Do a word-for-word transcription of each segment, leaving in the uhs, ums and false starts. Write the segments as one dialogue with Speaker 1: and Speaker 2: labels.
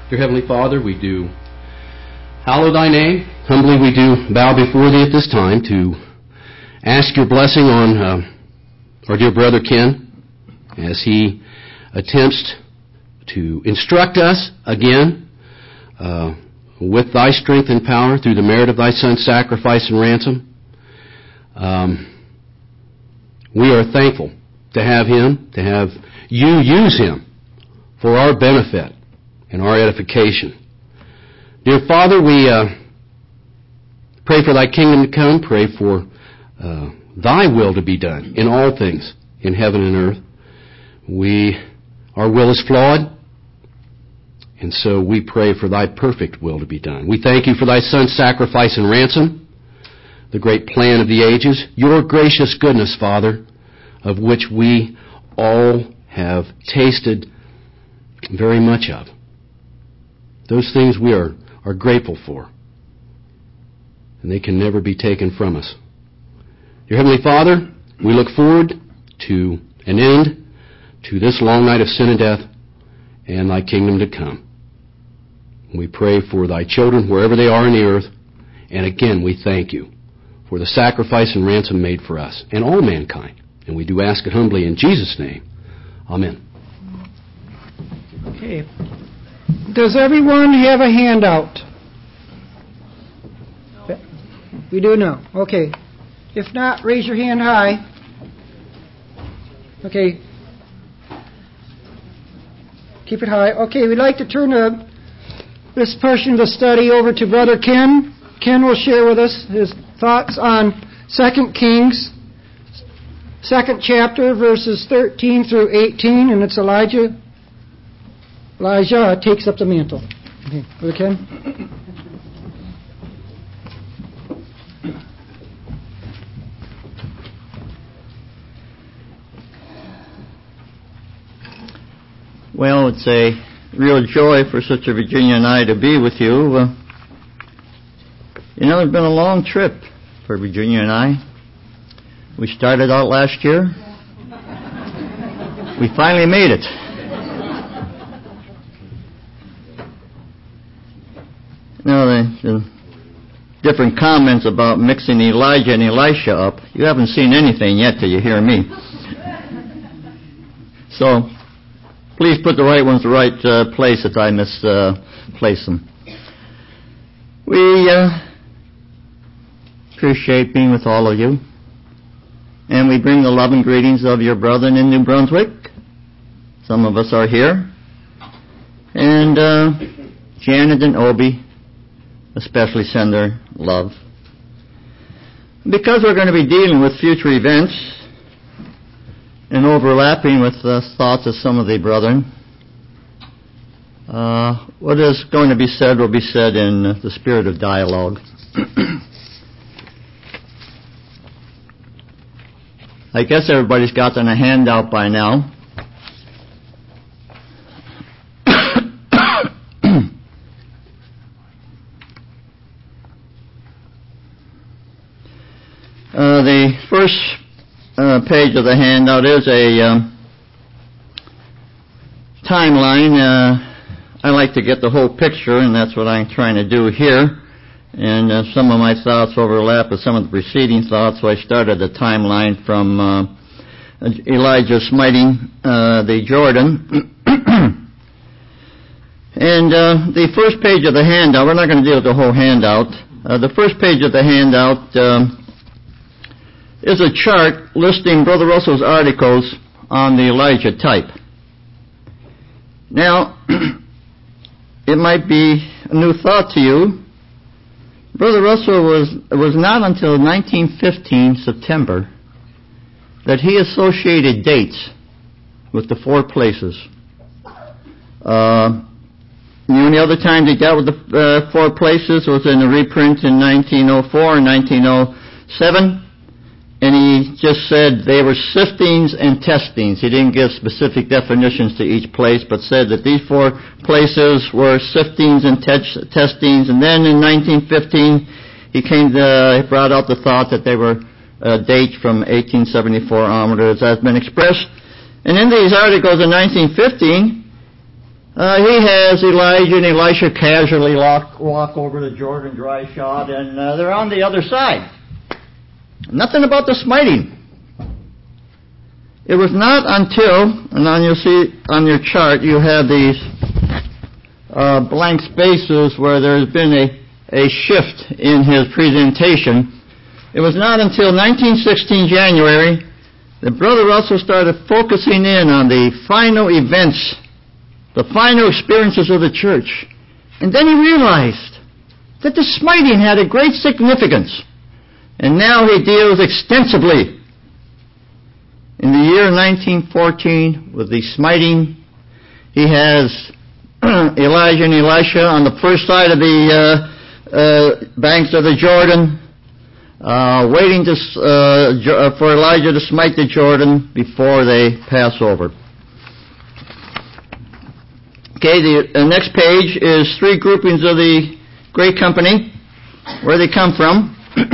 Speaker 1: Dear Heavenly Father, we do hallow Thy name. Humbly we do bow before Thee at this time to ask Your blessing on uh, our dear brother Ken as he attempts to instruct us again uh, with Thy strength and power through the merit of Thy Son's sacrifice and ransom. Um, we are thankful to have him, to have You use him for our benefit and our edification. Dear Father, we uh, pray for Thy kingdom to come, pray for uh, Thy will to be done in all things, in heaven and earth. We, our will is flawed, and so we pray for Thy perfect will to be done. We thank You for Thy Son's sacrifice and ransom, the great plan of the ages, Your gracious goodness, Father, of which we all have tasted very much of. Those things we are, are grateful for, and they can never be taken from us. Dear Heavenly Father, we look forward to an end to this long night of sin and death and Thy kingdom to come. We pray for Thy children wherever they are in the earth, and again we thank You for the sacrifice and ransom made for us and all mankind. And we do ask it humbly in Jesus' name. Amen.
Speaker 2: Okay. Does everyone have a handout? We do now. Okay. If not, raise your hand high. Okay. Keep it high. Okay, we'd like to turn uh, this portion of the study over to Brother Ken. Ken will share with us his thoughts on Second Kings, second chapter, verses thirteen through eighteen, and it's Elijah. Elijah takes up the mantle. Okay, Brother Ken.
Speaker 3: Well, it's a real joy for Sister Virginia and I to be with you. Uh, you know, it's been a long trip for Virginia and I. We started out last year. We finally made it. You know, the, the different comments about mixing Elijah and Elisha up. You haven't seen anything yet till you hear me. So, please put the right ones in the right uh, place if I misplace uh, them. We uh, appreciate being with all of you. And we bring the love and greetings of your brethren in New Brunswick. Some of us are here. And uh, Janet and Obi especially send their love. Because we're going to be dealing with future events and overlapping with the thoughts of some of the brethren, uh, what is going to be said will be said in uh, the spirit of dialogue. I guess everybody's gotten a handout by now. uh, the first uh, page of the handout is a um, timeline. Uh, I like to get the whole picture, and that's what I'm trying to do here. And uh, some of my thoughts overlap with some of the preceding thoughts, so I started the timeline from uh, Elijah smiting uh, the Jordan. And uh, the first page of the handout, we're not going to deal with the whole handout. Uh, the first page of the handout um, is a chart listing Brother Russell's articles on the Elijah type. Now, it might be a new thought to you. Brother Russell was it was not until nineteen fifteen, September, that he associated dates with the four places. Uh, the only other time he dealt with the uh, four places was in a reprint in nineteen oh four and nineteen oh seven, and he just said they were siftings and testings. He didn't give specific definitions to each place, but said that these four places were siftings and te- testings. And then in nineteen fifteen, he came to, he brought out the thought that they were uh, dates from eighteen seventy-four onward, as has been expressed. And in these articles in nineteen fifteen, uh, he has Elijah and Elisha casually walk, walk over the Jordan dry shod, and uh, they're on the other side. Nothing about the smiting. It was not until, and on you'll see on your chart, you have these uh, blank spaces where there's been a, a shift in his presentation. It was not until nineteen sixteen January that Brother Russell started focusing in on the final events, the final experiences of the church. And then he realized that the smiting had a great significance. And now he deals extensively in the year nineteen fourteen with the smiting. He has Elijah and Elisha on the first side of the uh, uh, banks of the Jordan, uh, waiting to, uh, for Elijah to smite the Jordan before they pass over. Okay, the uh, next page is three groupings of the great company, where they come from.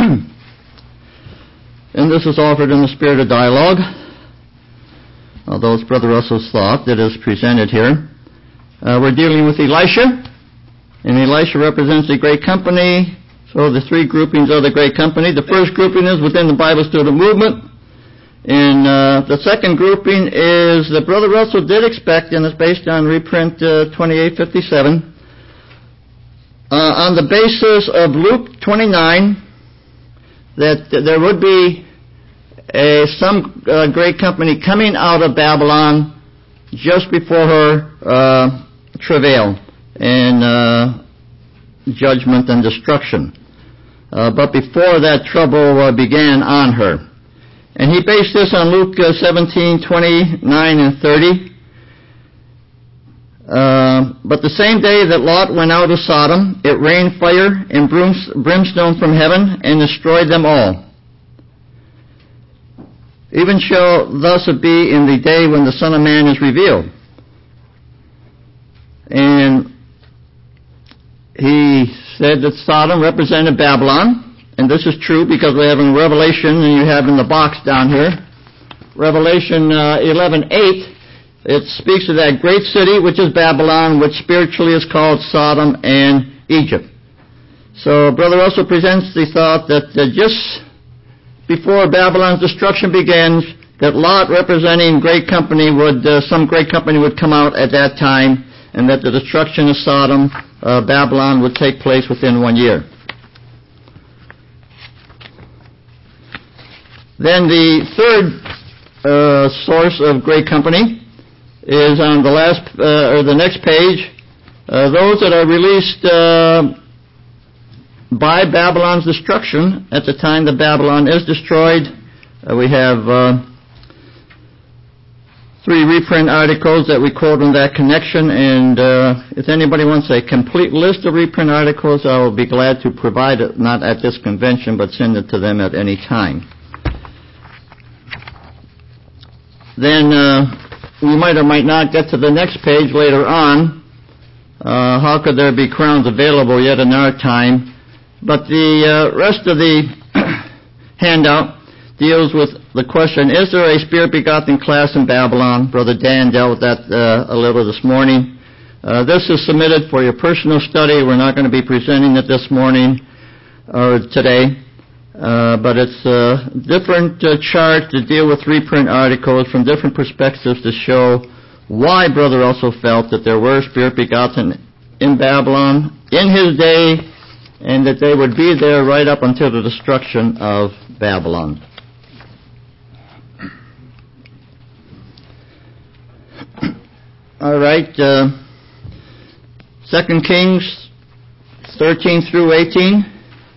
Speaker 3: And this is offered in the spirit of dialogue, although it's Brother Russell's thought that is presented here. Uh, we're dealing with Elisha, and Elisha represents the great company. So the three groupings of the great company. The first grouping is within the Bible student movement. And uh, the second grouping is that Brother Russell did expect, and it's based on reprint uh, twenty-eight fifty-seven, uh, on the basis of Luke twenty-nine, that there would be a, some uh, great company coming out of Babylon just before her uh, travail and uh, judgment and destruction. Uh, but before that trouble uh, began on her. And he based this on Luke uh, seventeen, twenty-nine, and thirty. Uh, but the same day that Lot went out of Sodom, it rained fire and brimstone from heaven and destroyed them all. Even shall thus it be in the day when the Son of Man is revealed. And he said that Sodom represented Babylon. And this is true because we have in Revelation, and you have in the box down here, Revelation uh, eleven eight, it speaks of that great city, which is Babylon, which spiritually is called Sodom and Egypt. So Brother Russell presents the thought that uh, just before Babylon's destruction begins, that Lot, representing great company, would uh, some great company would come out at that time, and that the destruction of Sodom, uh, Babylon, would take place within one year. Then the third uh, source of great company is on the last uh, or the next page. Uh, those that are released uh, by Babylon's destruction at the time that Babylon is destroyed. Uh, we have uh, three reprint articles that we quote in that connection, and uh, if anybody wants a complete list of reprint articles, I will be glad to provide it, not at this convention, but send it to them at any time. Then uh, we might or might not get to the next page later on. Uh, how could there be crowns available yet in our time? But the uh, rest of the handout deals with the question, is there a spirit-begotten class in Babylon? Brother Dan dealt with that uh, a little this morning. Uh, this is submitted for your personal study. We're not going to be presenting it this morning or today. Uh, but it's a different uh, chart to deal with reprint articles from different perspectives to show why Brother Russell felt that there were spirit begotten in Babylon in his day, and that they would be there right up until the destruction of Babylon. All right, uh, Second Kings thirteen through eighteen.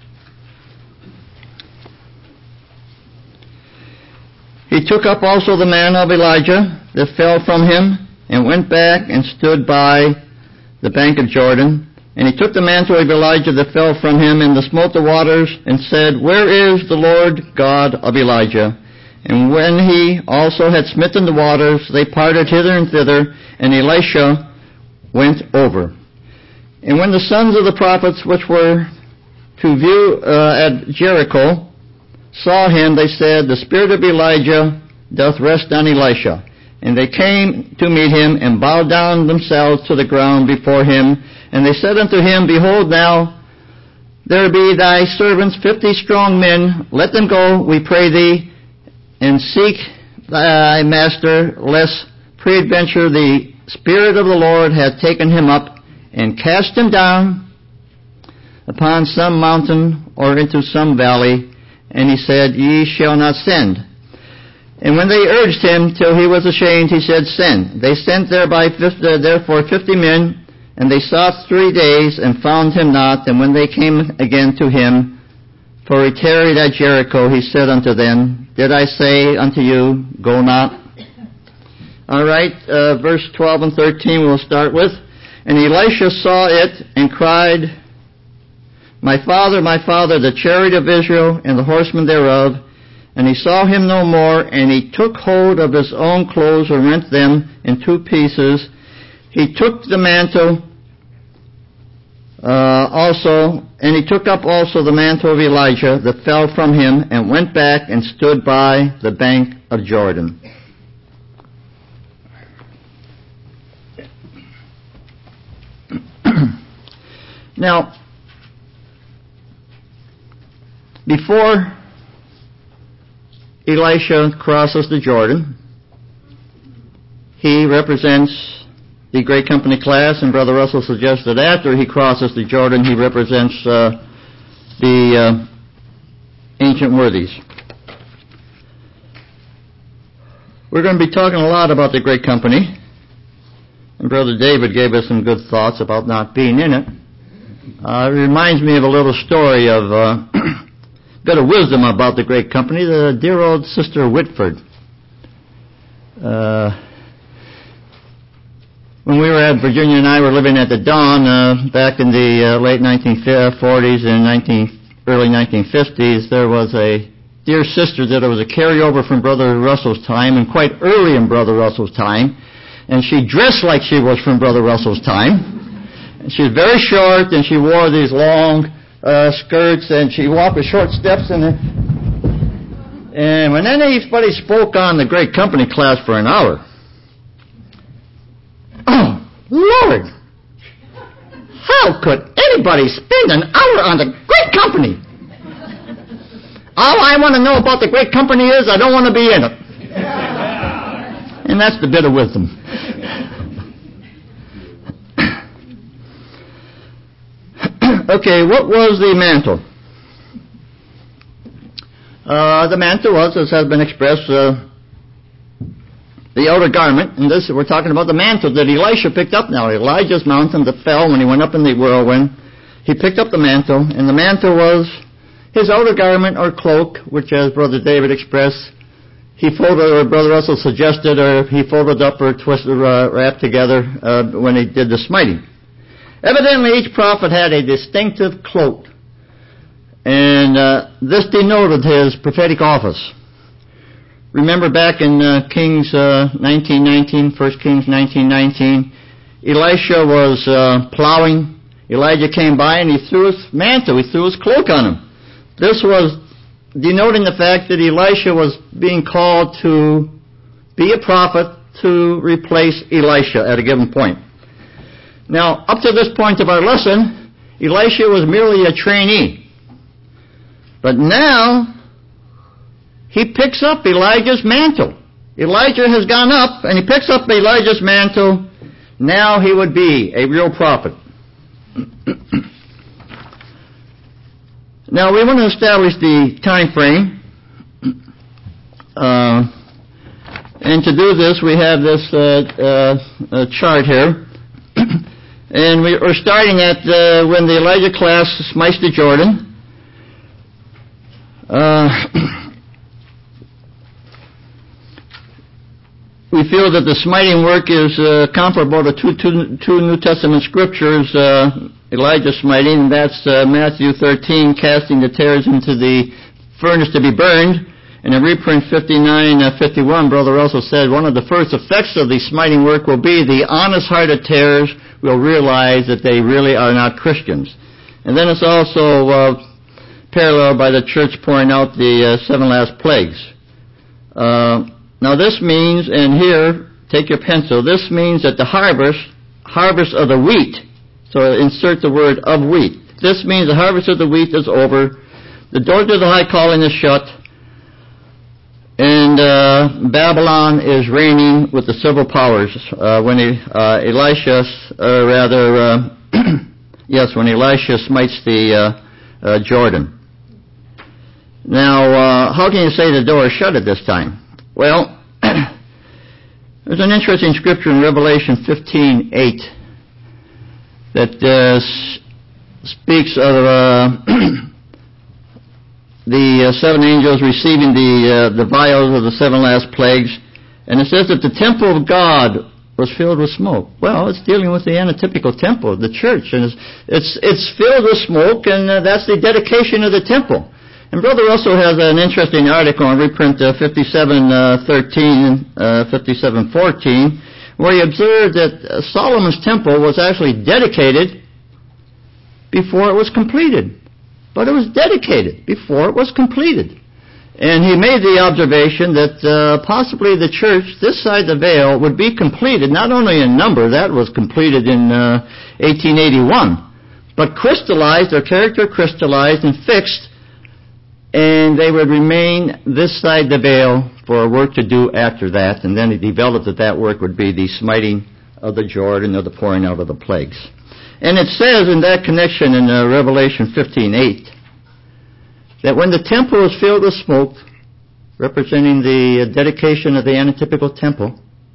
Speaker 3: He took up also the man of Elijah that fell from him, and went back and stood by the bank of Jordan. And he took the mantle of Elijah that fell from him, and smote the waters, and said, Where is the Lord God of Elijah? And when he also had smitten the waters, they parted hither and thither, and Elisha went over. And when the sons of the prophets which were to view uh, at Jericho saw him, they said, The spirit of Elijah doth rest on Elisha. And they came to meet him, and bowed down themselves to the ground before him. And they said unto him, Behold now, there be thy servants fifty strong men. Let them go, we pray thee, and seek thy master, lest peradventure the Spirit of the Lord hath taken him up, and cast him down upon some mountain, or into some valley. And he said, Ye shall not send. And when they urged him till he was ashamed, he said, Send. They sent thereby therefore fifty men, and they sought three days, and found him not. And when they came again to him, for he tarried at Jericho, he said unto them, Did I say unto you, Go not? All right, uh, verse twelve and thirteen we'll start with. And Elisha saw it, and cried, My father, my father, the chariot of Israel, and the horsemen thereof. And he saw him no more, and he took hold of his own clothes, and rent them in two pieces. He took the mantle uh, also, and he took up also the mantle of Elijah that fell from him, and went back and stood by the bank of Jordan. Now, before Elisha crosses the Jordan, he represents the Great Company class, and Brother Russell suggested after he crosses the Jordan, he represents uh, the uh, ancient worthies. We're going to be talking a lot about the Great Company, and Brother David gave us some good thoughts about not being in it. Uh, it reminds me of a little story of uh, bit of wisdom about the Great Company, the dear old Sister Whitford. Uh, when we were at Virginia and I were living at the Dawn uh, back in the uh, late nineteen forties and nineteen, early nineteen fifties, there was a dear sister that was a carryover from Brother Russell's time, and quite early in Brother Russell's time, and she dressed like she was from Brother Russell's time. And she was very short, and she wore these long uh, skirts, and she walked with short steps. And, and when anybody spoke on the Great Company class for an hour, oh, Lord, how could anybody spend an hour on the Great Company? All I want to know about the Great Company is I don't want to be in it. And that's the bit of wisdom. Okay, what was the mantle? Uh, the mantle was, as has been expressed, uh, the outer garment. And this, we're talking about the mantle that Elisha picked up now. Elijah's mountain that fell when he went up in the whirlwind. He picked up the mantle, and the mantle was his outer garment or cloak, which, as Brother David expressed, he folded, or Brother Russell suggested, or he folded up or twisted, uh, wrapped together uh, when he did the smiting. Evidently, each prophet had a distinctive cloak, and uh, this denoted his prophetic office. Remember back in uh, Kings uh, nineteen nineteen, First Kings nineteen nineteen, Elisha was uh, plowing. Elijah came by and he threw his mantle, he threw his cloak on him. This was denoting the fact that Elisha was being called to be a prophet to replace Elisha at a given point. Now, up to this point of our lesson, Elisha was merely a trainee. But now, he picks up Elijah's mantle. Elijah has gone up, and he picks up Elijah's mantle. Now he would be a real prophet. Now, we want to establish the time frame. Uh, and to do this, we have this uh, uh, uh, chart here. And we are starting at uh, when the Elijah class smites the Jordan. Uh, we feel that the smiting work is uh, comparable to two, two, two New Testament scriptures, uh, Elijah smiting, and that's uh, Matthew thirteen, casting the tares into the furnace to be burned. And in reprint fifty-nine fifty-one, Brother Russell said, one of the first effects of the smiting work will be the honest-hearted tares will realize that they really are not Christians. And then it's also uh, paralleled by the church pouring out the uh, seven last plagues. Uh, now this means, and here take your pencil. This means that the harvest, harvest of the wheat, so insert the word of wheat. This means the harvest of the wheat is over. The door to the high calling is shut. And uh, Babylon is reigning with the civil powers. Uh, when he, uh, Elisha, uh, rather, uh, yes, when Elisha smites the uh, uh, Jordan. Now, uh, how can you say the door is shut at this time? Well, there's an interesting scripture in Revelation fifteen eight that uh, s- speaks of uh, the uh, seven angels receiving the uh, the vials of the seven last plagues, and it says that the temple of God was filled with smoke. Well, it's dealing with the antitypical temple, the church, and it's it's, it's filled with smoke, and uh, that's the dedication of the temple. And Brother Russell has an interesting article on reprint uh, fifty-seven thirteen, uh, fifty-seven fourteen, where he observed that uh, Solomon's temple was actually dedicated before it was completed. But it was dedicated before it was completed. And he made the observation that uh, possibly the church, this side the veil, would be completed, not only in number, that was completed in uh, eighteen eighty-one, but crystallized, their character crystallized and fixed, and they would remain this side the veil for work to do after that. And then he developed that that work would be the smiting of the Jordan, or the pouring out of the plagues. And it says in that connection in uh, Revelation fifteen eight that when the temple was filled with smoke, representing the uh, dedication of the antitypical temple,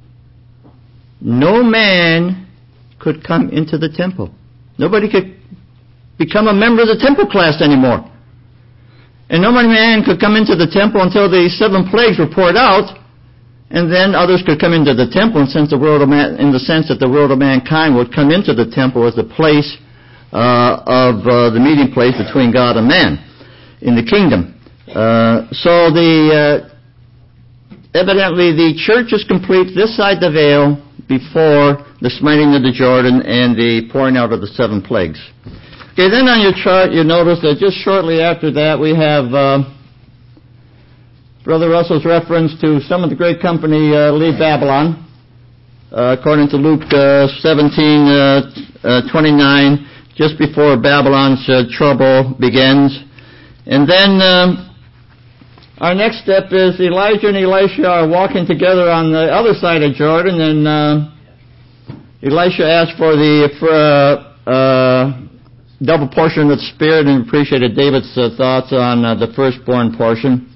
Speaker 3: no man could come into the temple. Nobody could become a member of the temple class anymore. And no man could come into the temple until the seven plagues were poured out, and then others could come into the temple in, sense the world of man, in the sense that the world of mankind would come into the temple as the place uh, of uh, the meeting place between God and man in the kingdom. Uh, so the uh, evidently the church is complete this side the veil before the smiting of the Jordan and the pouring out of the seven plagues. Okay, then on your chart you notice that just shortly after that we have Uh, Brother Russell's reference to some of the great company uh, leave Babylon, uh, according to Luke uh, seventeen twenty-nine, just before Babylon's uh, trouble begins. And then um, our next step is Elijah and Elisha are walking together on the other side of Jordan, and uh, Elisha asked for the for, uh, uh, double portion of the Spirit, and appreciated David's uh, thoughts on uh, the firstborn portion.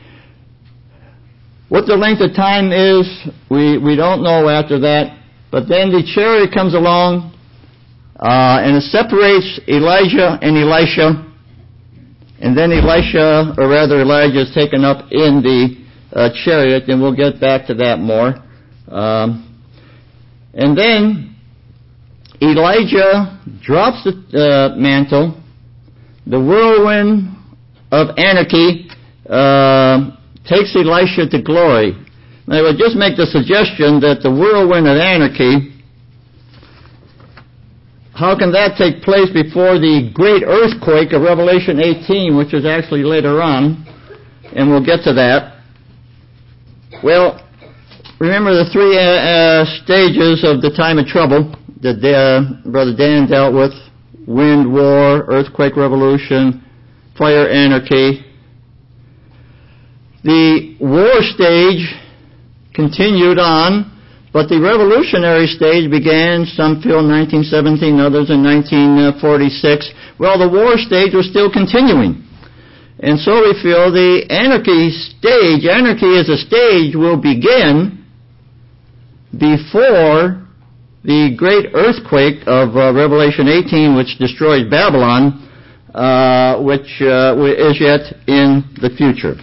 Speaker 3: What the length of time is, we, we don't know after that. But then the chariot comes along, uh, and it separates Elijah and Elisha. And then Elisha, or rather Elijah, is taken up in the uh, chariot, and we'll get back to that more. Um, and then Elijah drops the uh, mantle. The whirlwind of anarchy Uh, takes Elisha to glory. Now, I would just make the suggestion that the whirlwind of anarchy, how can that take place before the great earthquake of Revelation eighteen, which is actually later on, and we'll get to that. Well, remember the three uh, uh, stages of the time of trouble that uh, Brother Dan dealt with: wind, war, earthquake, revolution, fire, anarchy. The war stage continued on, but the revolutionary stage began, some feel nineteen seventeen, others in nineteen forty-six. Well, the war stage was still continuing. And so we feel the anarchy stage, anarchy as a stage, will begin before the great earthquake of uh, Revelation eighteen, which destroys Babylon, uh, which uh, is yet in the future.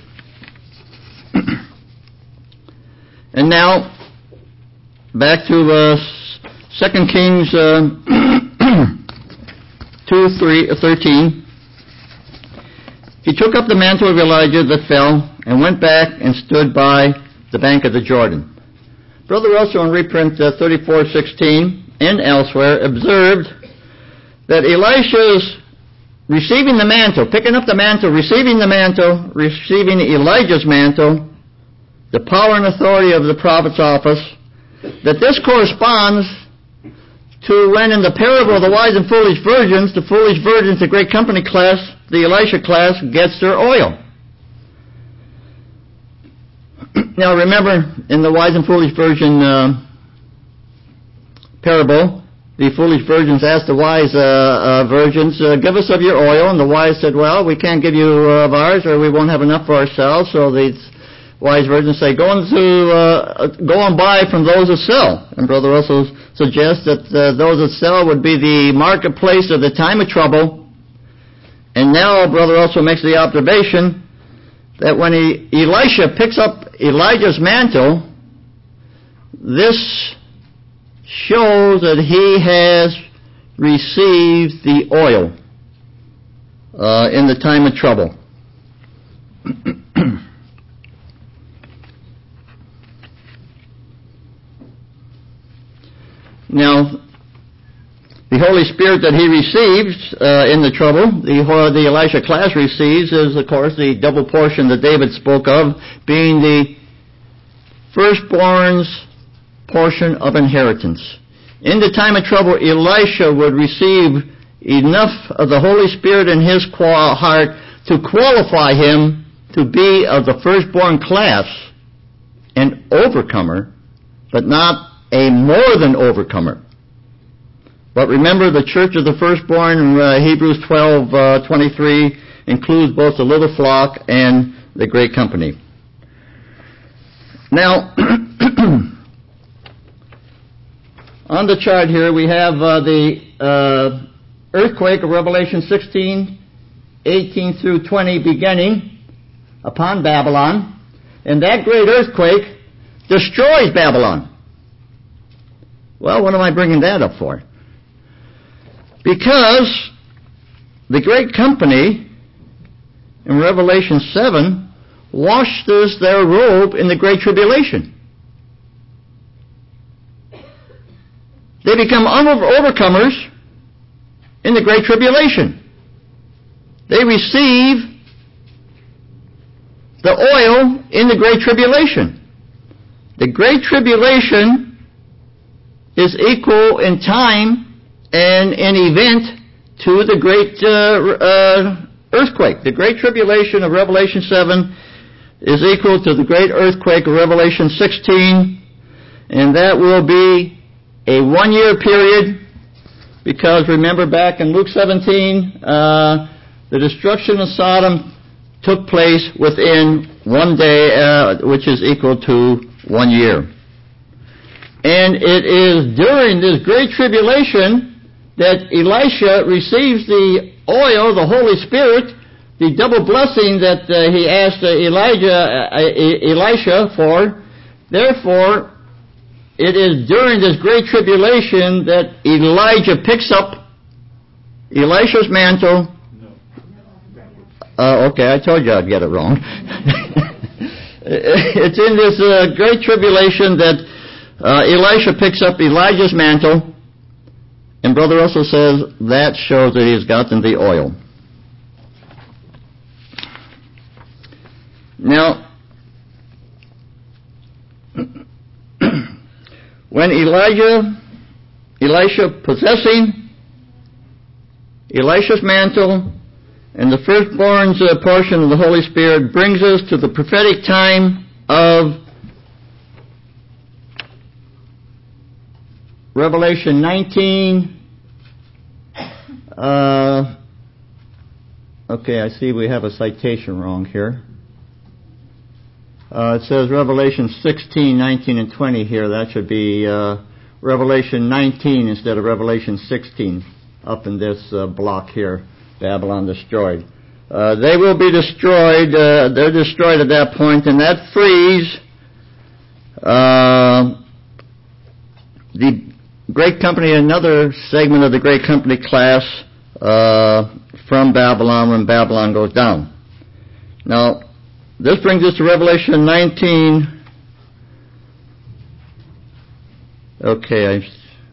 Speaker 3: And now, back to uh, Second Kings uh, two thirteen. He took up the mantle of Elijah that fell and went back and stood by the bank of the Jordan. Brother Russell in reprint uh, thirty-four sixteen and elsewhere observed that Elisha's receiving the mantle, picking up the mantle, receiving the mantle, receiving Elijah's mantle, the power and authority of the prophet's office, that this corresponds to when in the parable of the wise and foolish virgins, the foolish virgins, the great company class, the Elisha class, gets their oil. Now remember, in the wise and foolish virgin uh, parable, the foolish virgins asked the wise uh, uh, virgins, uh, give us of your oil. And the wise said, well, we can't give you uh, of ours, or we won't have enough for ourselves. So the wise virgins say, go and, to, uh, go and buy from those that sell. And Brother Russell suggests that uh, those that sell would be the marketplace of the time of trouble. And now Brother Russell makes the observation that when he, Elisha picks up Elijah's mantle, this shows that he has received the oil uh, in the time of trouble. Now, the Holy Spirit that he receives uh, in the trouble, the, the Elisha class receives, is, of course, the double portion that David spoke of, being the firstborn's portion of inheritance. In the time of trouble, Elisha would receive enough of the Holy Spirit in his heart to qualify him to be of the firstborn class, an overcomer, but not a more than overcomer. But remember, the church of the firstborn, uh, Hebrews twelve twenty-three, includes both the little flock and the great company. Now, on the chart here, we have uh, the uh, earthquake of Revelation sixteen, eighteen through twenty beginning upon Babylon. And that great earthquake destroys Babylon. Well, what am I bringing that up for? Because the great company in Revelation seven washes their robe in the great tribulation. They become overcomers in the great tribulation. They receive the oil in the great tribulation. The great tribulation is equal in time and in event to the great uh, uh, earthquake. The great tribulation of Revelation seven is equal to the great earthquake of Revelation sixteen, and that will be a one-year period, because remember back in Luke seventeen, uh, the destruction of Sodom took place within one day, uh, which is equal to one year. And it is during this great tribulation that Elisha receives the oil, the Holy Spirit, the double blessing that uh, he asked uh, Elijah, uh, Elisha for. Therefore, it is during this great tribulation that Elijah picks up Elisha's mantle. Uh, okay, I told you I'd get it wrong. It's in this uh, great tribulation that uh, Elisha picks up Elijah's mantle, and Brother Russell says that shows that he's gotten the oil. Now, when Elijah, Elisha possessing Elisha's mantle and the firstborn's uh, portion of the Holy Spirit brings us to the prophetic time of Revelation nineteen. Uh, okay, I see we have a citation wrong here. Uh, it says Revelation sixteen, nineteen, and twenty here. That should be uh, Revelation nineteen instead of Revelation sixteen up in this uh, block here, Babylon destroyed. Uh, they will be destroyed. Uh, they're destroyed at that point, and that frees uh, the great company, another segment of the great company class uh, from Babylon when Babylon goes down. Now, this brings us to Revelation nineteen. Okay, I,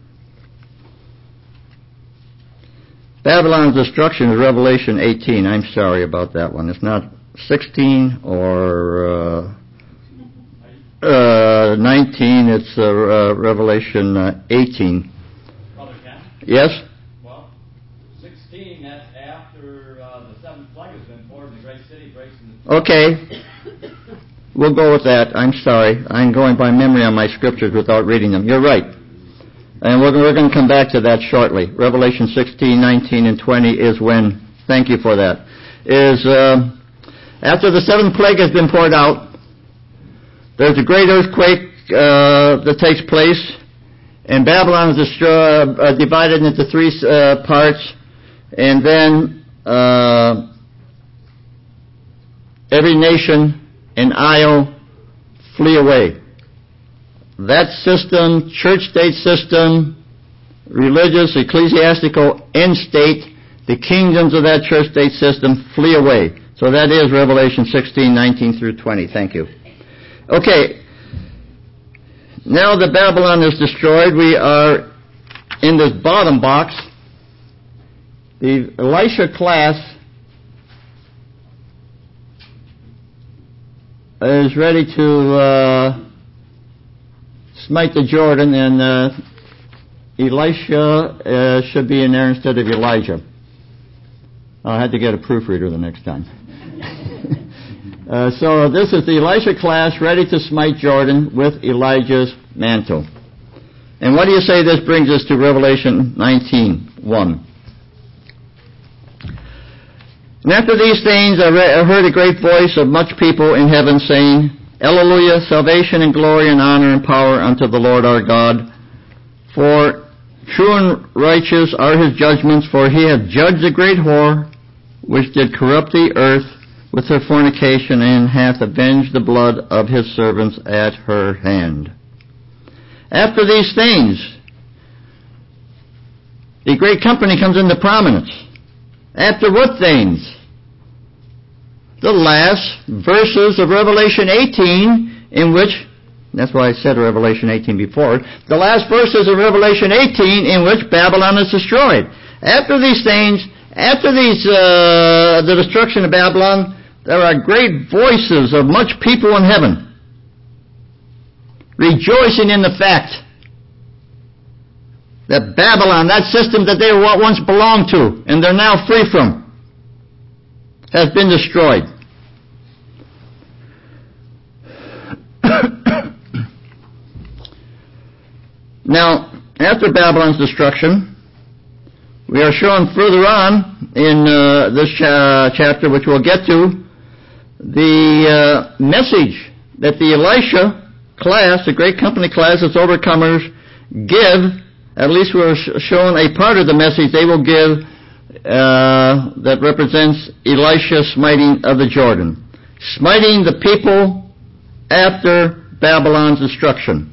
Speaker 3: Babylon's destruction is Revelation eighteen. I'm sorry about that one. It's not sixteen or uh, uh, uh, nineteen, it's uh, uh, Revelation uh, eighteen.
Speaker 4: Brother Ken?
Speaker 3: Yes?
Speaker 4: Well, sixteen, that's after uh, the seventh plague has been poured and the great city breaks into two.
Speaker 3: Okay. We'll go with that. I'm sorry. I'm going by memory on my scriptures without reading them. You're right. And we're, we're going to come back to that shortly. Revelation sixteen, nineteen, and twenty is when, thank you for that, is uh, after the seventh plague has been poured out, there's a great earthquake uh, that takes place, and Babylon is destroyed, uh, divided into three uh, parts, and then uh, every nation and isle flee away. That system, church-state system, religious, ecclesiastical, and state, the kingdoms of that church-state system flee away. So that is Revelation sixteen, nineteen through twenty. Thank you. Okay. Now that Babylon is destroyed, we are in this bottom box. The Elisha class is ready to uh, smite the Jordan, and uh, Elisha uh, should be in there instead of Elijah. I had to get a proofreader the next time. uh, so this is the Elisha class ready to smite Jordan with Elijah's mantle. And what do you say this brings us to Revelation nineteen, one? And after these things I, re- I heard a great voice of much people in heaven saying, Alleluia, salvation and glory and honor and power unto the Lord our God. For true and righteous are his judgments, for he hath judged the great whore, which did corrupt the earth with her fornication, and hath avenged the blood of his servants at her hand. After these things, the great company comes into prominence. After what things? The last verses of Revelation eighteen, in which, that's why I said Revelation eighteen before, the last verses of Revelation eighteen in which Babylon is destroyed. After these things, after these, uh, the destruction of Babylon, there are great voices of much people in heaven, rejoicing in the fact that Babylon, that system that they once belonged to, and they're now free from, has been destroyed. Now, after Babylon's destruction, we are shown further on in uh, this cha- chapter, which we'll get to, the uh, message that the Elisha class, the great company class, its overcomers, give. At least we're shown a part of the message they will give uh, that represents Elisha smiting of the Jordan. Smiting the people after Babylon's destruction.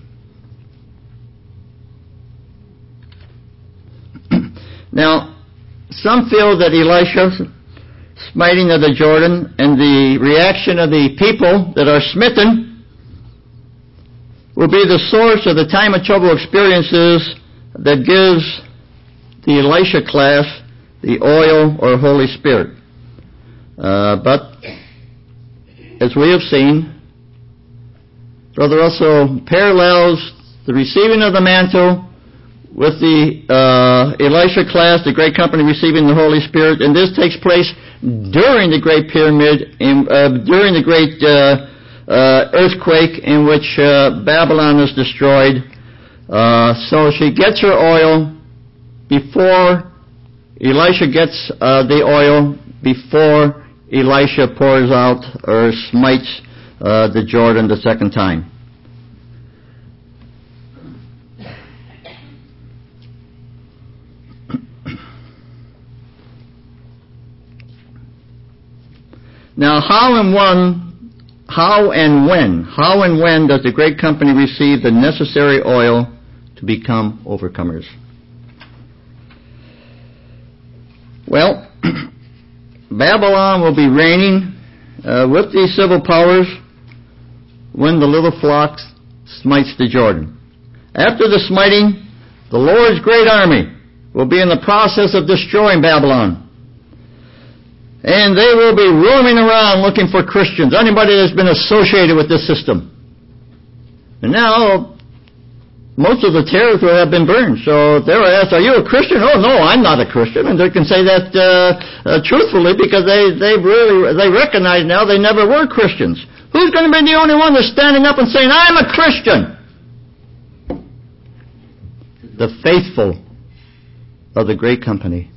Speaker 3: Now, some feel that Elisha's smiting of the Jordan and the reaction of the people that are smitten will be the source of the time of trouble experiences that gives the Elisha class the oil or Holy Spirit. Uh, but, as we have seen, Brother also parallels the receiving of the mantle with the uh, Elisha class, the great company receiving the Holy Spirit, and this takes place during the Great Pyramid, in, uh, during the Great uh, uh, earthquake in which uh, Babylon is destroyed. Uh, so she gets her oil before Elisha gets uh, the oil, before Elisha pours out or smites uh, the Jordan the second time. Now, how and when, how and when, how and when does the great company receive the necessary oil to become overcomers? Well, Babylon will be reigning uh, with these civil powers when the little flock smites the Jordan. After the smiting, the Lord's great army will be in the process of destroying Babylon. And they will be roaming around looking for Christians, anybody that's been associated with this system. And now, most of the territory have been burned. So they were asked, are you a Christian? Oh, no, I'm not a Christian. And they can say that uh, uh, truthfully because they, they really, they recognize now they never were Christians. Who's going to be the only one that's standing up and saying, I'm a Christian? The faithful of the great company.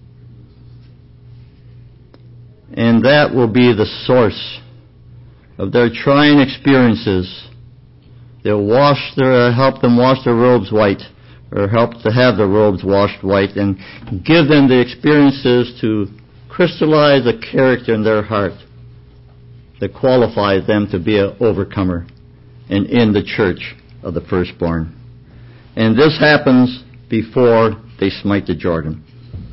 Speaker 3: And that will be the source of their trying experiences. They'll wash their, uh, help them wash their robes white, or help to have their robes washed white, and give them the experiences to crystallize a character in their heart that qualifies them to be an overcomer and in the church of the firstborn. And this happens before they smite the Jordan.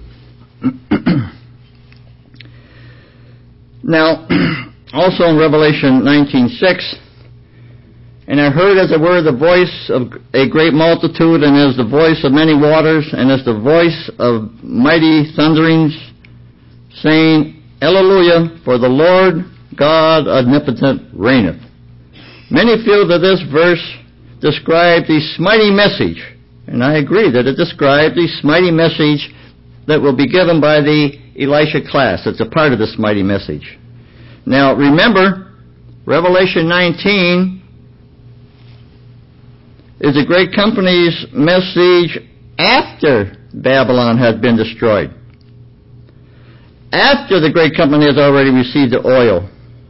Speaker 3: Now, also in Revelation nineteen six, and I heard as it were the voice of a great multitude, and as the voice of many waters, and as the voice of mighty thunderings, saying, Alleluia, for the Lord God omnipotent reigneth. Many feel that this verse describes the smiting message, and I agree that it describes the smiting message that will be given by the Elisha class. It's a part of this mighty message. Now, remember, Revelation nineteen is the great company's message after Babylon had been destroyed. After the great company has already received the oil.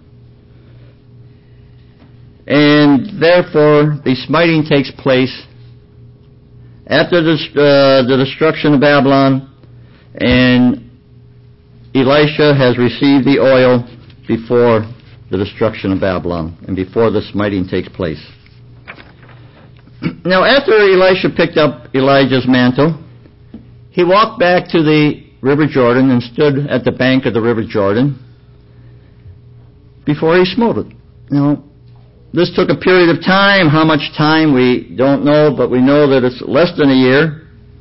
Speaker 3: And therefore, the smiting takes place after the, uh, the destruction of Babylon, and Elisha has received the oil before the destruction of Babylon and before the smiting takes place. Now, after Elisha picked up Elijah's mantle, he walked back to the River Jordan and stood at the bank of the River Jordan before he smote it. Now, this took a period of time. How much time, we don't know, but we know that it's less than a year.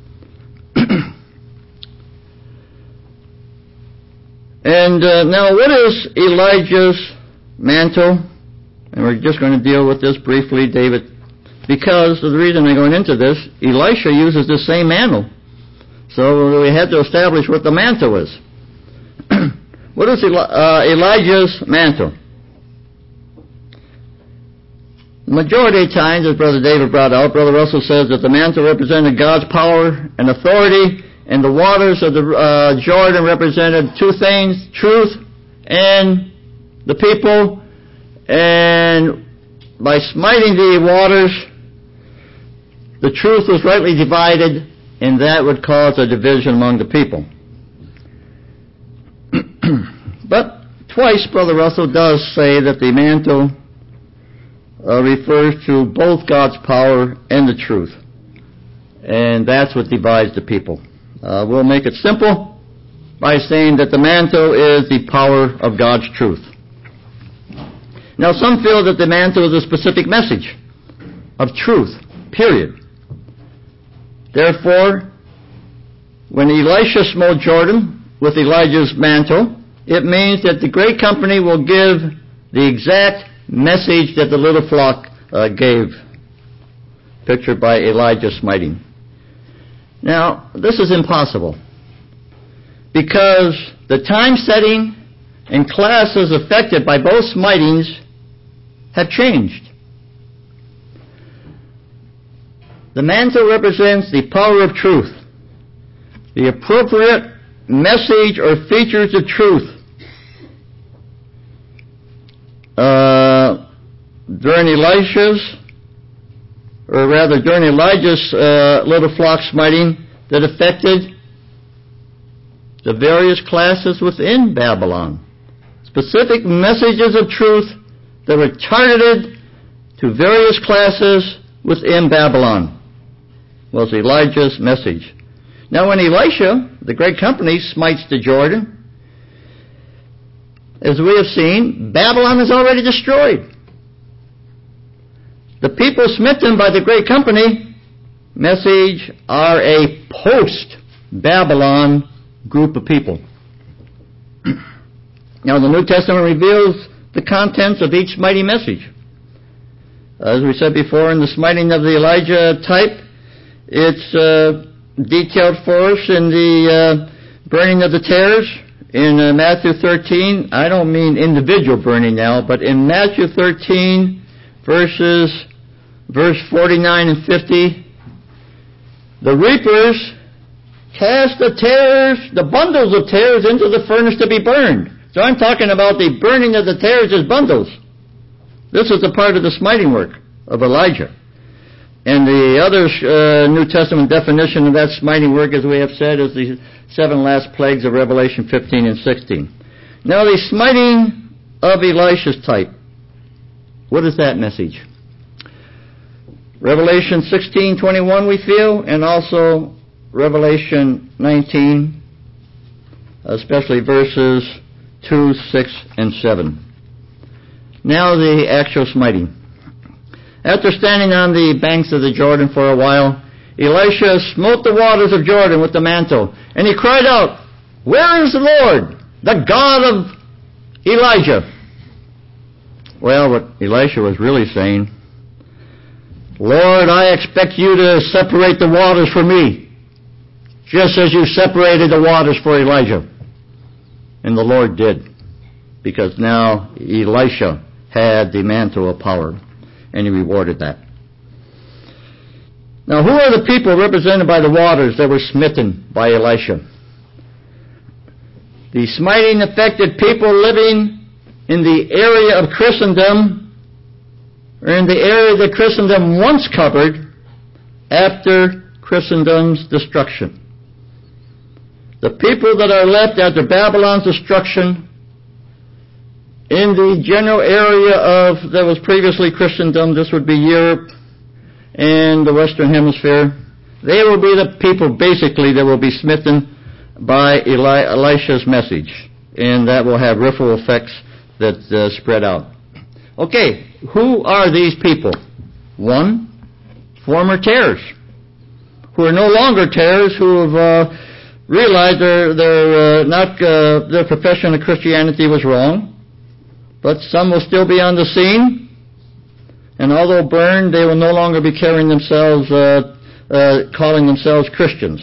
Speaker 3: And uh, now, what is Elijah's mantle? And we're just going to deal with this briefly, David, because of the reason I'm going into this, Elisha uses the same mantle. So we had to establish what the mantle is. What is Eli- uh, Elijah's mantle? The majority of times, as Brother David brought out, Brother Russell says that the mantle represented God's power and authority, and the waters of the uh, Jordan represented two things, truth and the people. And by smiting the waters, the truth was rightly divided, and that would cause a division among the people. But twice Brother Russell does say that the mantle uh, refers to both God's power and the truth. And that's what divides the people. Uh, we'll make it simple by saying that the mantle is the power of God's truth. Now, some feel that the mantle is a specific message of truth, period. Therefore, when Elisha smote Jordan with Elijah's mantle, it means that the great company will give the exact message that the little flock uh, gave, pictured by Elijah smiting. Now, this is impossible, because the time setting and classes affected by both smitings have changed. The mantle represents the power of truth, the appropriate message or features of truth. Uh, during Elisha's, or rather during Elijah's uh, little flock smiting that affected the various classes within Babylon. Specific messages of truth that were targeted to various classes within Babylon was Elijah's message. Now when Elisha, the great company, smites the Jordan, as we have seen, Babylon is already destroyed. The people smitten by the great company message are a post-Babylon group of people. Now the New Testament reveals the contents of each mighty message. As we said before, in the smiting of the Elijah type, it's uh, detailed for us in the uh, burning of the tares in uh, Matthew thirteen. I don't mean individual burning now, but in Matthew thirteen, verses verse forty-nine and fifty, the reapers cast the tares, the bundles of tares, into the furnace to be burned. So I'm talking about the burning of the tares as bundles. This is a part of the smiting work of Elijah. And the other uh, New Testament definition of that smiting work, as we have said, is the seven last plagues of Revelation fifteen and sixteen. Now, the smiting of Elisha's type, what is that message? Revelation sixteen twenty-one, we feel, and also Revelation nineteen, especially verses two, six, and seven. Now, the actual smiting. After standing on the banks of the Jordan for a while, Elisha smote the waters of Jordan with the mantle, and he cried out, "Where is the Lord, the God of Elijah?" Well, what Elisha was really saying, "Lord, I expect you to separate the waters for me, just as you separated the waters for Elijah." And the Lord did, because now Elisha had the mantle of power, and he rewarded that. Now, who are the people represented by the waters that were smitten by Elisha? The smiting affected people living in the area of Christendom, or in the area that Christendom once covered after Christendom's destruction. The people that are left after Babylon's destruction in the general area of that was previously Christendom, this would be Europe and the Western Hemisphere, they will be the people basically that will be smitten by Eli- Elisha's message, and that will have ripple effects that uh, spread out. Okay, who are these people? One, former tares, who are no longer tares, who have uh, realized their their uh, not uh, their profession of Christianity was wrong. But some will still be on the scene, and although burned, they will no longer be carrying themselves, uh, uh, calling themselves Christians.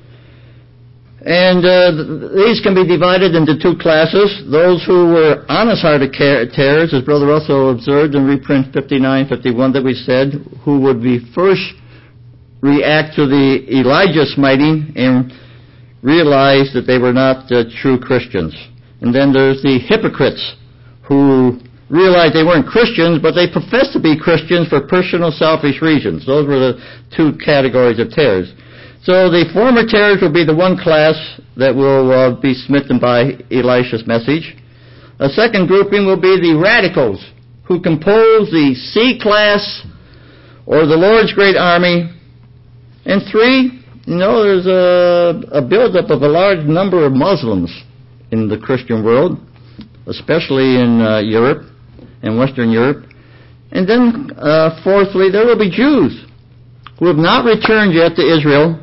Speaker 3: And uh, th- these can be divided into two classes. Those who were honest-hearted tares, as Brother Russell observed in reprint fifty-nine fifty-one that we said, who would be first react to the Elijah smiting and realize that they were not uh, true Christians. And then there's the hypocrites, who realized they weren't Christians, but they professed to be Christians for personal selfish reasons. Those were the two categories of tares. So the former tares will be the one class that will uh, be smitten by Elisha's message. A second grouping will be the radicals, who compose the C-class, or the Lord's great army. And three, you know, there's a, a buildup of a large number of Muslims in the Christian world, especially in uh, Europe and Western Europe. And then, uh, fourthly, there will be Jews who have not returned yet to Israel.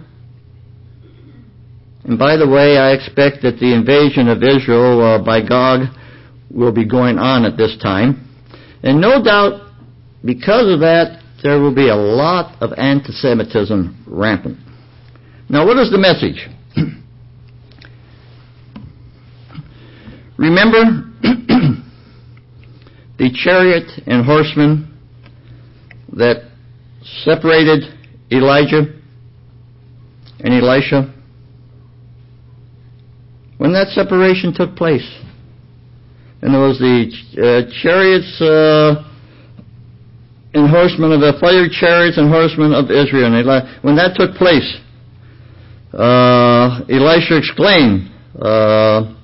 Speaker 3: And by the way, I expect that the invasion of Israel uh, by Gog will be going on at this time. And no doubt, because of that, there will be a lot of anti-Semitism rampant. Now, what is the message? Remember the chariot and horsemen that separated Elijah and Elisha? When that separation took place, and there was the uh, chariots uh, and horsemen of the fire chariots and horsemen of Israel, and Eli- when that took place, uh, Elisha exclaimed, uh,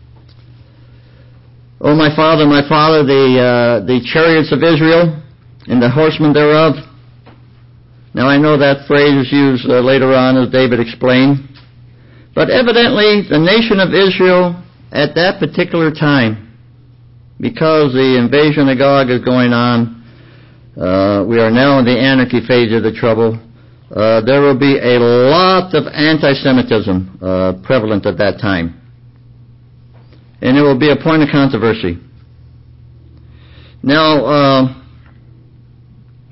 Speaker 3: "O my father, my father, the uh, the chariots of Israel and the horsemen thereof." Now I know that phrase is used uh, later on, as David explained. But evidently, the nation of Israel at that particular time, because the invasion of Gog is going on, uh, we are now in the anarchy phase of the trouble, uh, there will be a lot of anti-Semitism uh, prevalent at that time. And it will be a point of controversy. Now, uh,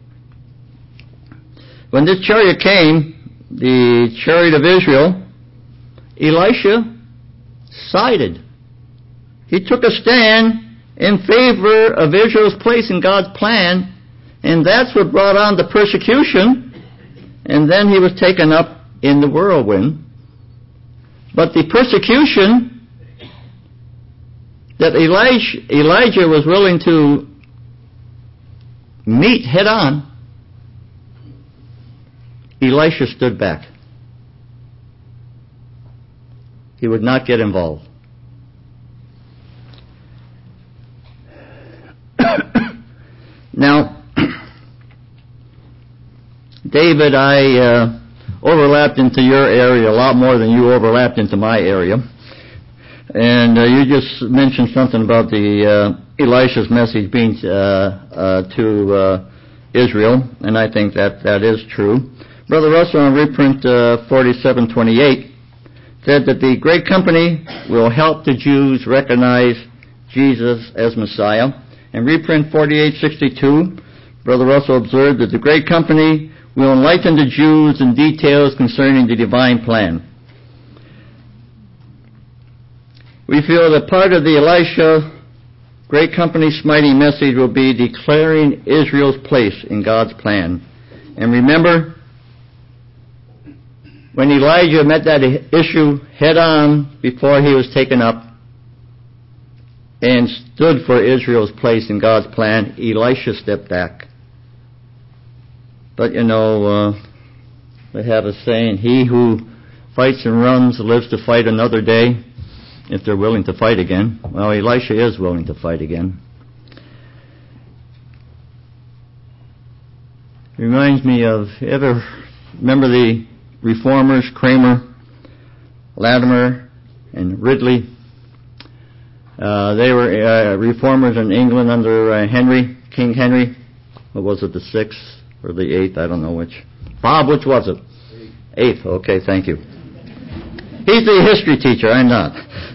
Speaker 3: when this chariot came, the chariot of Israel, Elisha sided. He took a stand in favor of Israel's place in God's plan, and that's what brought on the persecution, and then he was taken up in the whirlwind. But the persecution that Elijah, Elijah was willing to meet head on, Elisha stood back. He would not get involved. Now, David, I uh, overlapped into your area a lot more than you overlapped into my area. And uh, you just mentioned something about the uh, Elisha's message being uh, uh, to uh, Israel, and I think that that is true. Brother Russell on reprint uh, forty-seven twenty-eight said that the great company will help the Jews recognize Jesus as Messiah. And reprint forty-eight sixty-two, Brother Russell observed that the great company will enlighten the Jews in details concerning the divine plan. We feel that part of the Elisha great company's mighty message will be declaring Israel's place in God's plan. And remember, when Elijah met that issue head on before he was taken up and stood for Israel's place in God's plan, Elisha stepped back. But you know, uh, they have a saying, he who fights and runs lives to fight another day, if they're willing to fight again. Well, Elisha is willing to fight again. Reminds me of, you ever remember the Reformers, Kramer, Latimer, and Ridley? Uh, they were uh, Reformers in England under uh, Henry, King Henry. What was it, the sixth or the eighth? I don't know which. Bob, which was it? Eighth. Okay, thank you. He's the history teacher, I'm not.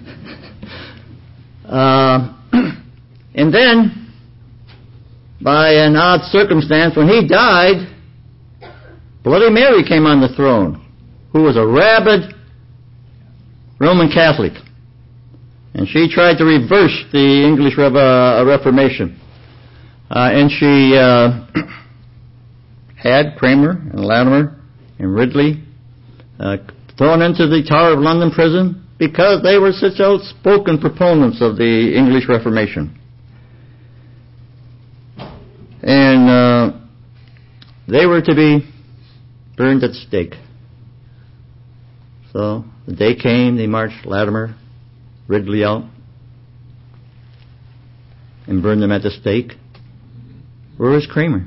Speaker 3: Uh, and then, by an odd circumstance, when he died, Bloody Mary came on the throne, who was a rabid Roman Catholic. And she tried to reverse the English Re- uh, Reformation. Uh, and she uh, had Kramer and Latimer and Ridley uh, thrown into the Tower of London prison because they were such outspoken proponents of the English Reformation. And uh, they were to be burned at the stake. So the day came, they marched Latimer, Ridley out, and burned them at the stake. Where was Kramer?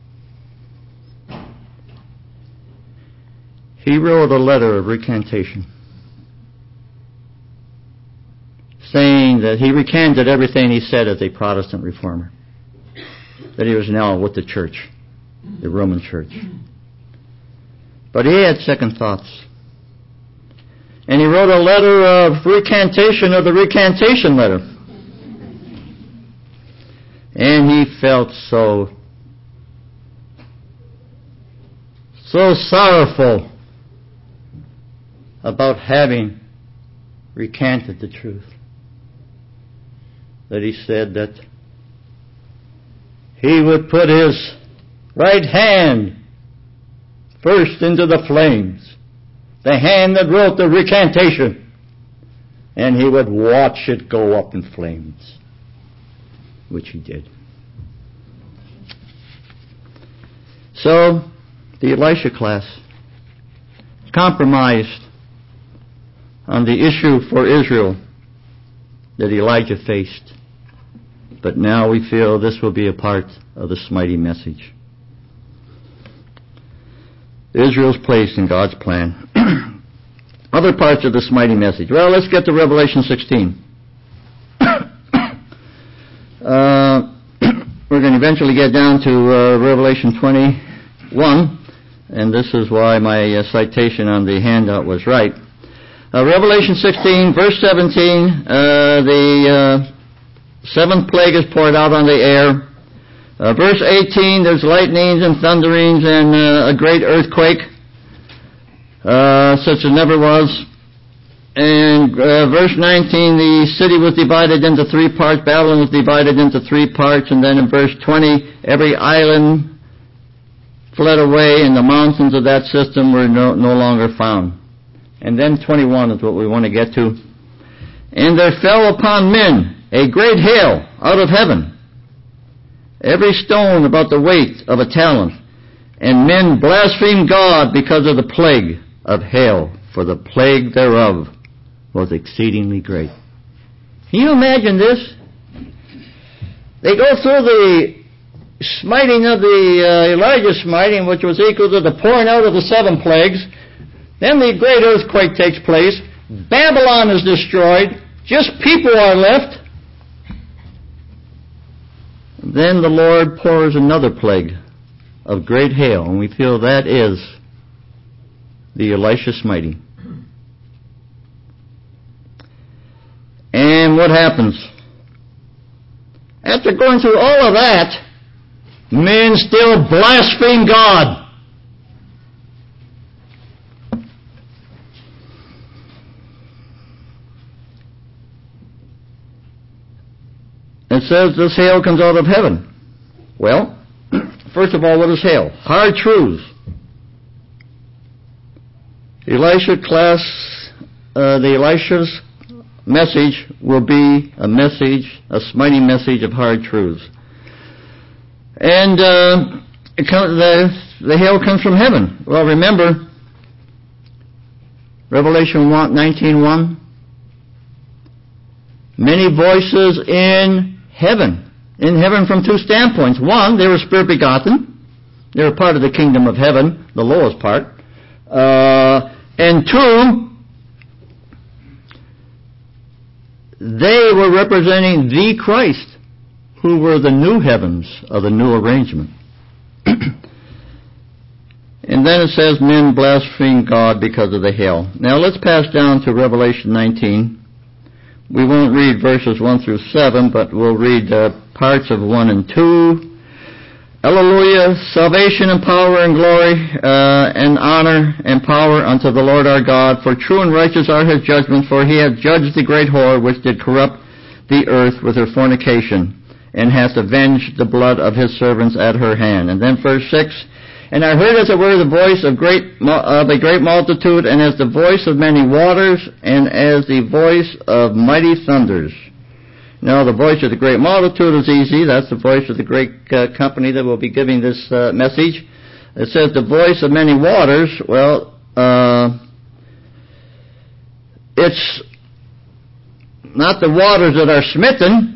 Speaker 3: He wrote a letter of recantation, saying that he recanted everything he said as a Protestant reformer, that he was now with the church, the Roman church. But he had second thoughts. And he wrote a letter of recantation of the recantation letter. And he felt so, so sorrowful about having recanted the truth that he said that he would put his right hand first into the flames, the hand that wrote the recantation, and he would watch it go up in flames, which he did. So, the Elisha class compromised on the issue for Israel that Elijah faced. But now we feel this will be a part of this mighty message. Israel's place in God's plan. Other parts of this mighty message. Well, let's get to Revelation sixteen. uh, we're going to eventually get down to uh, Revelation twenty-one, and this is why my uh, citation on the handout was right. Uh, Revelation sixteen, verse seventeen, uh, the uh, seventh plague is poured out on the air. Uh, verse eighteen, there's lightnings and thunderings and uh, a great earthquake, uh, such as never was. And uh, verse nineteen, the city was divided into three parts. Babylon was divided into three parts. And then in verse twenty, every island fled away, and the mountains of that system were no, no longer found. And then twenty-one is what we want to get to. And there fell upon men a great hail out of heaven, every stone about the weight of a talent. And men blasphemed God because of the plague of hail, for the plague thereof was exceedingly great. Can you imagine this? They go through the smiting of the uh, Elijah smiting, which was equal to the pouring out of the seven plagues. Then the great earthquake takes place. Babylon is destroyed. Just people are left. Then the Lord pours another plague of great hail, and we feel that is the Elisha smiting. And what happens? After going through all of that, men still blaspheme God. It says this hail comes out of heaven. Well, first of all, what is hail? Hard truths. Elisha class, uh, the Elisha's message will be a message, a smiting message of hard truths. And uh, it comes, the, the hail comes from heaven. Well, remember, Revelation nineteen one, many voices in heaven. In heaven from two standpoints. One, they were spirit begotten. They were part of the kingdom of heaven, the lowest part. Uh, and two, they were representing the Christ, who were the new heavens of the new arrangement. And then it says, men blaspheme God because of the hail. Now let's pass down to Revelation nineteen. We won't read verses one through seven, but we'll read uh, parts of one and two. Hallelujah, salvation and power and glory uh, and honor and power unto the Lord our God, for true and righteous are his judgments, for he hath judged the great whore which did corrupt the earth with her fornication, and hath avenged the blood of his servants at her hand. And then verse six, and I heard as it were the voice of great of a great multitude, and as the voice of many waters, and as the voice of mighty thunders. Now the voice of the great multitude is easy. That's the voice of the great uh, company that will be giving this uh, message. It says the voice of many waters. Well, uh, it's not the waters that are smitten.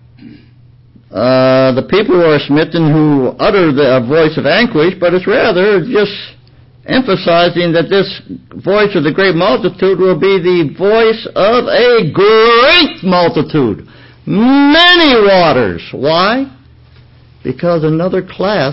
Speaker 3: Uh, the people who are smitten who utter the uh, voice of anguish, but it's rather just emphasizing that this voice of the great multitude will be the voice of a great multitude. Many waters. Why? Because another class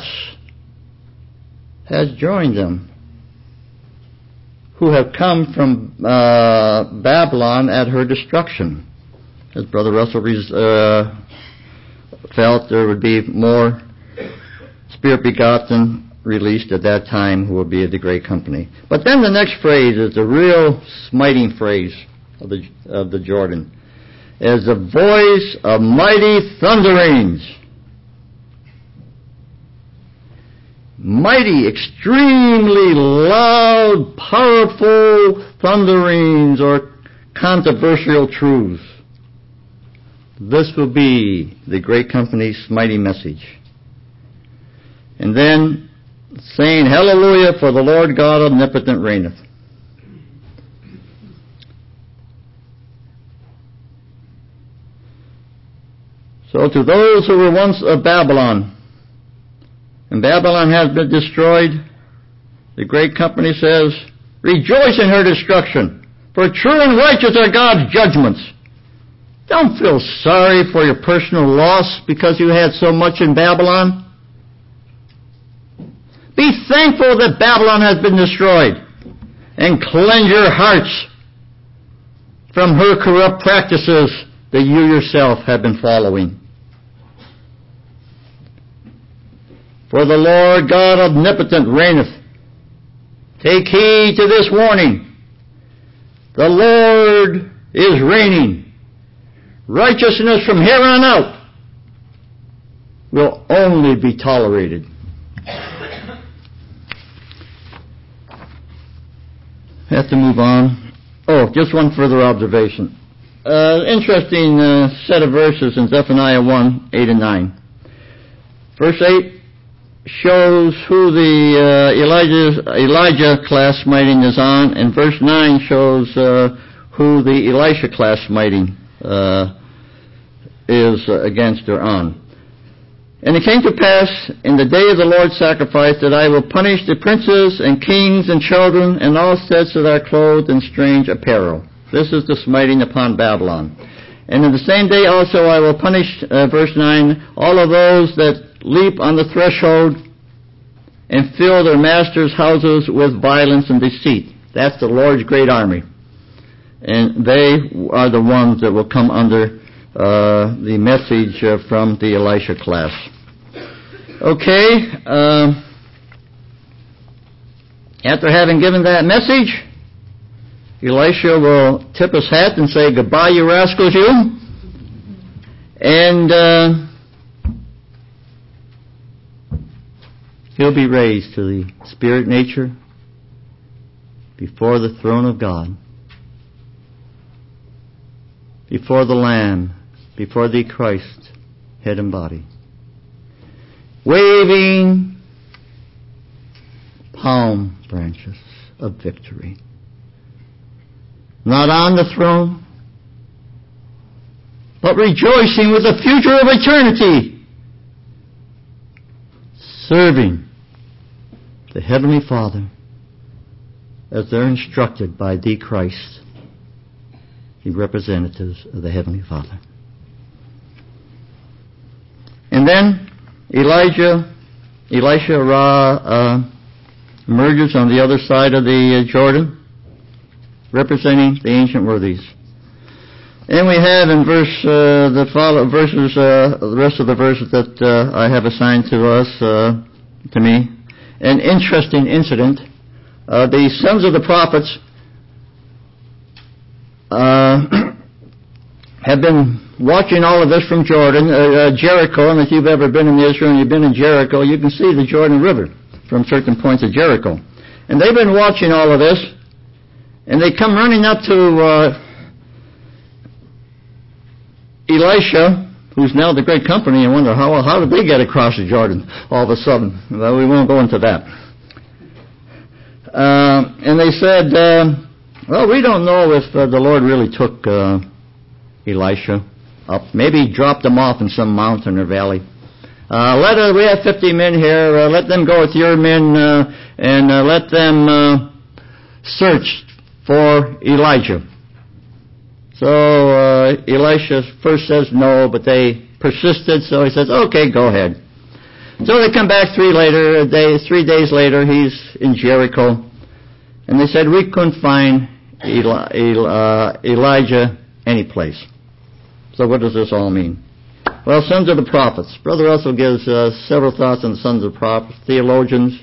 Speaker 3: has joined them, who have come from uh, Babylon at her destruction. As Brother Russell uh, felt there would be more spirit begotten released at that time who will be of the great company. But then the next phrase is the real smiting phrase of the of the Jordan. As the voice of mighty thunderings. Mighty, extremely loud, powerful thunderings or controversial truths. This will be the great company's mighty message. And then saying, Hallelujah, for the Lord God omnipotent reigneth. So to those who were once of Babylon, and Babylon has been destroyed, the great company says, rejoice in her destruction, for true and righteous are God's judgments. Don't feel sorry for your personal loss because you had so much in Babylon. Be thankful that Babylon has been destroyed, and cleanse your hearts from her corrupt practices that you yourself have been following. For the Lord God omnipotent reigneth. Take heed to this warning. The Lord is reigning. Righteousness from here on out will only be tolerated. Have to move on. Oh, just one further observation. Uh, interesting uh, set of verses in Zephaniah one, eight and nine. Verse eight shows who the uh, Elijah, Elijah class mighting is on, and verse nine shows uh, who the Elisha class mighting uh, is against or on. And it came to pass in the day of the Lord's sacrifice that I will punish the princes and kings and children and all sets that are clothed in strange apparel. This is the smiting upon Babylon. And in the same day also I will punish, uh, verse nine, all of those that leap on the threshold and fill their masters' houses with violence and deceit. That's the Lord's great army. And they are the ones that will come under uh, the message uh, from the Elisha class. Okay, uh, after having given that message, Elisha will tip his hat and say, "Goodbye, you rascals, you." And uh, he'll be raised to the spirit nature before the throne of God, before the Lamb, before the Christ, head and body, waving palm branches of victory. Not on the throne, but rejoicing with the future of eternity, serving the Heavenly Father as they're instructed by the Christ, the representatives of the Heavenly Father. And then Elijah, Elisha uh, emerges on the other side of the uh, Jordan, representing the ancient worthies. And we have in verse uh, the follow verses, uh, the rest of the verses that uh, I have assigned to us, uh, to me, an interesting incident. Uh, the sons of the prophets uh, have been watching all of this from Jordan, uh, uh, Jericho, and if you've ever been in Israel and you've been in Jericho, you can see the Jordan River from certain points of Jericho. And they've been watching all of this, and they come running up to uh, Elisha, who's now the great company, and wonder how how did they get across the Jordan all of a sudden. Well, we won't go into that. Uh, and they said, uh, well, we don't know if uh, the Lord really took uh, Elisha up. Maybe he dropped him off in some mountain or valley. Uh, let uh, we have fifty men here. Uh, let them go with your men uh, and uh, let them uh, search for Elijah. So uh, Elisha first says no, but they persisted. So he says, "Okay, go ahead." So they come back three later. A day, three days later, he's in Jericho, and they said, "We couldn't find Eli, Eli, uh, Elijah any place." So what does this all mean? Well, sons of the prophets. Brother Russell gives uh, several thoughts on the sons of the prophets, theologians,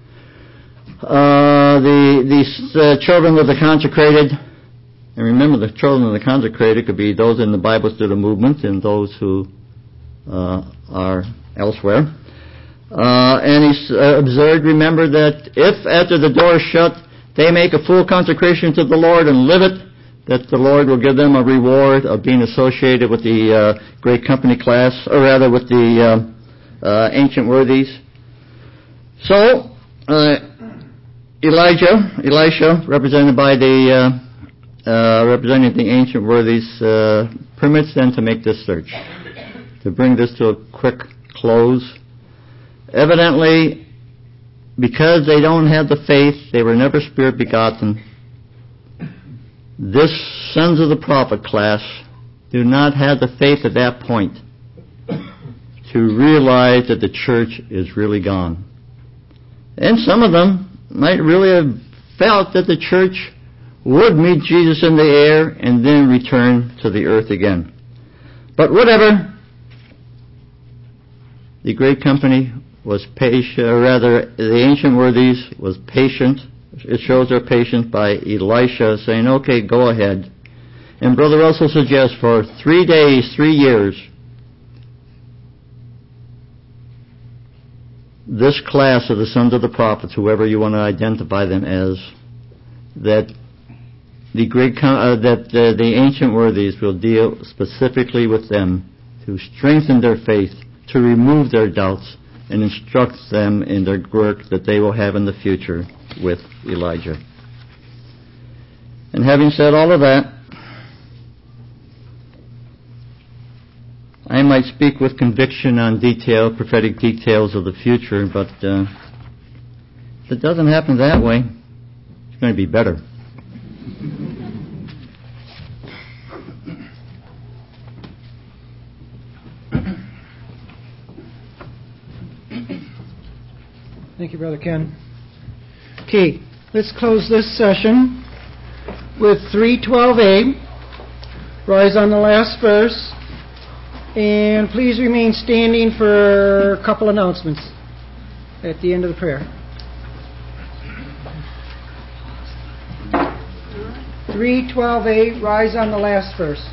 Speaker 3: uh, the the uh, children of the consecrated. And remember, the children of the consecrated could be those in the Bible Student Movement and those who uh, are elsewhere. Uh, and he's uh, observed, remember, that if after the door is shut, they make a full consecration to the Lord and live it, that the Lord will give them a reward of being associated with the uh, great company class, or rather with the uh, uh, ancient worthies. So, uh, Elijah, Elisha, represented by the uh, uh, representing the ancient worthies, uh, permits them to make this search, to bring this to a quick close. Evidently, because they don't have the faith, they were never spirit begotten. This sons of the prophet class do not have the faith at that point to realize that the church is really gone. And some of them might really have felt that the church would meet Jesus in the air and then return to the earth again. But whatever, the great company was patient, or rather, the ancient worthies was patient. It shows their patience by Elisha saying, okay, go ahead. And Brother Russell suggests for three days, three years, this class of the sons of the prophets, whoever you want to identify them as, that the great uh, that uh, the ancient worthies will deal specifically with them to strengthen their faith, to remove their doubts, and instruct them in their work that they will have in the future with Elijah. And having said all of that, I might speak with conviction on detail, prophetic details of the future, but uh, if it doesn't happen that way, it's going to be better.
Speaker 2: Thank you, Brother Ken. Okay, let's close this session with three twelve A. Rise on the last verse. And please remain standing for a couple announcements at the end of the prayer. three twelve A, rise on the last verse.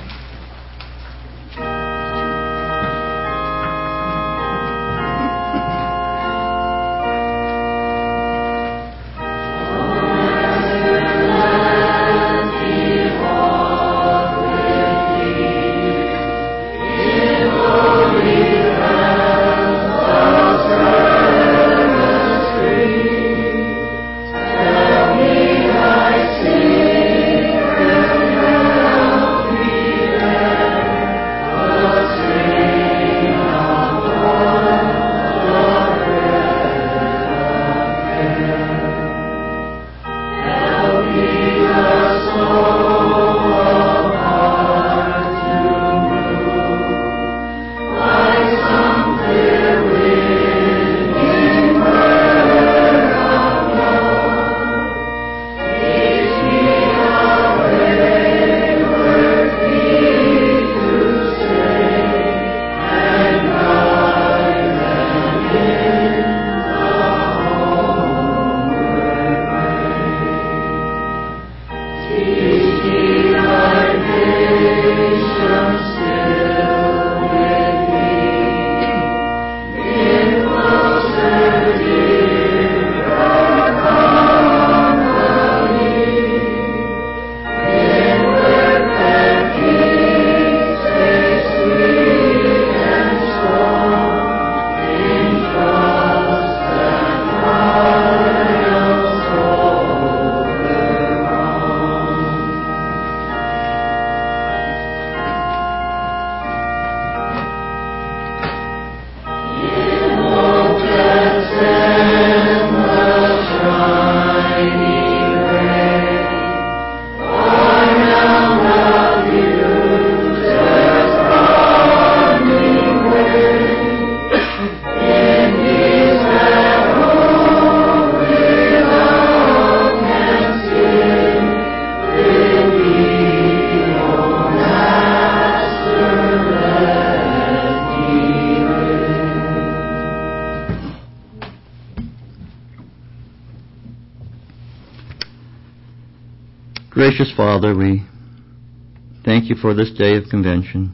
Speaker 3: Gracious Father, we thank you for this day of convention.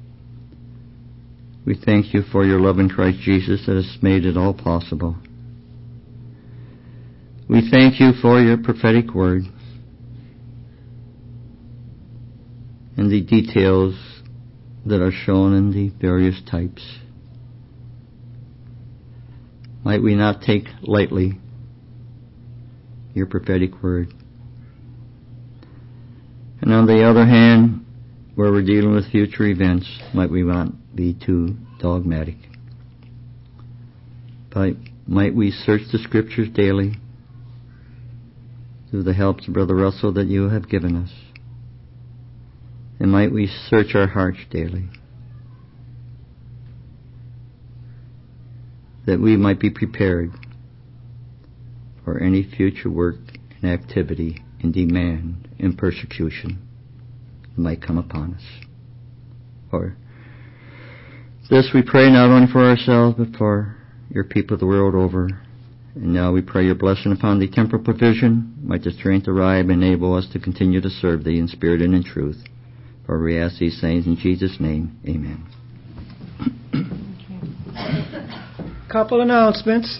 Speaker 3: We thank you for your love in Christ Jesus that has made it all possible. We thank you for your prophetic word and the details that are shown in the various types. Might we not take lightly your prophetic word. And on the other hand, where we're dealing with future events, might we not be too dogmatic. But might we search the Scriptures daily through the helps of Brother Russell that you have given us. And might we search our hearts daily, that we might be prepared for any future work and activity and demand and persecution that might come upon us. For this we pray not only for ourselves, but for your people the world over. And now we pray your blessing upon the temporal provision, might the strength arrive and enable us to continue to serve thee in spirit and in truth. For we ask these things in Jesus' name. Amen.
Speaker 2: Couple announcements.